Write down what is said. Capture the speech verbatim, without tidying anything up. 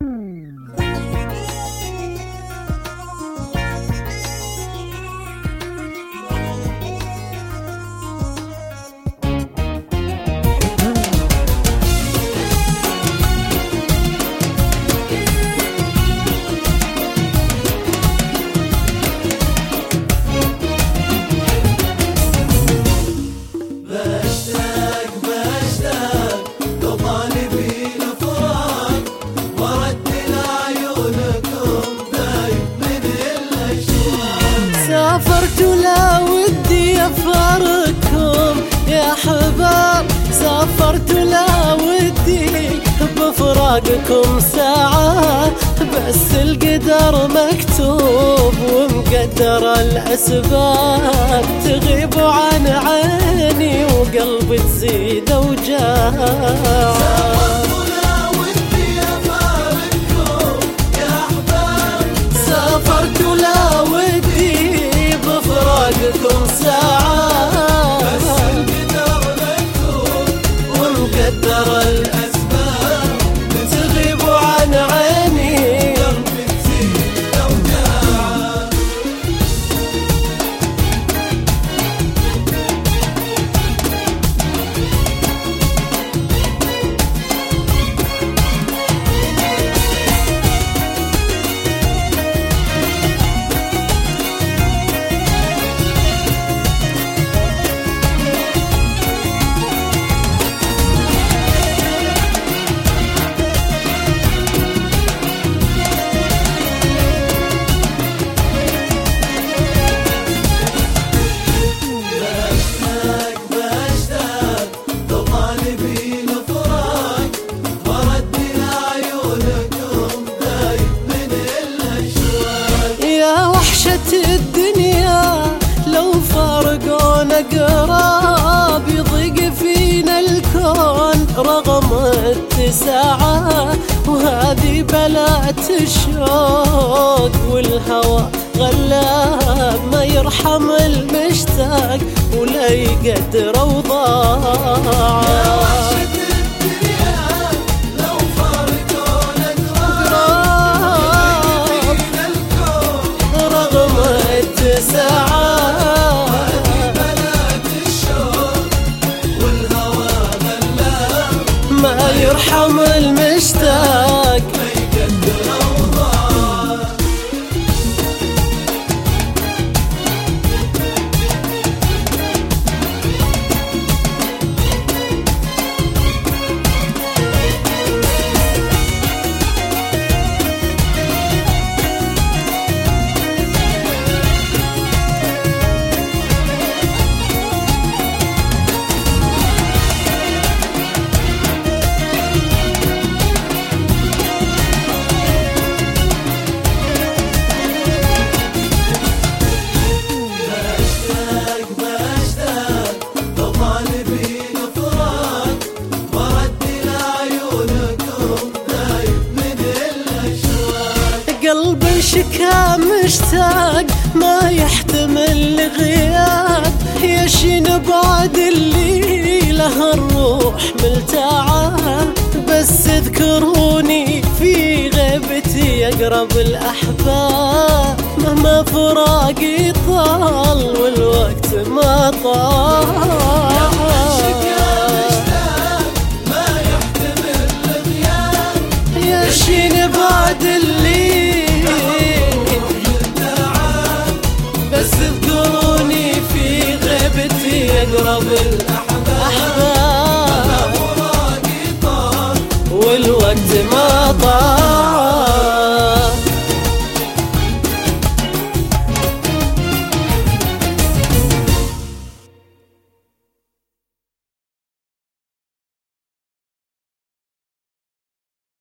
سافرت ولا ودي أفارقكم يا حباب، سافرت ولا ودي بفراقكم ساعة، بس القدر مكتوب ومقدر الأسباب، تغيب عن عيني وقلبي تزيد أوجاع. سافرت ولا ودي بفراقكم ساعة، بس القدر مكتوب ومقدر الأسباب، تغيبوا عن عيني قلبي تزيد أوجاع. الدنيا لو فارقونا قراب، يضيق فينا الكون رغم اتساعه، وهذه بلات الشوق والهوى غلاب، ما يرحم المشتاق ولا يقدر اوضاعه. ما يرحم المشتاق ما يقدر أوضاعه. قلبي شكا مشتاق ما يحتمل الغياب، يشين بعد اللي له الروح ملتاعة، بس اذكروني في غيبتي أقرب الأحباب، مهما فراقي طال والوقت ما طال. يشين بعد اللي بس اذكروني في غيبتي أقرب الأحباب، والوقت ما طال.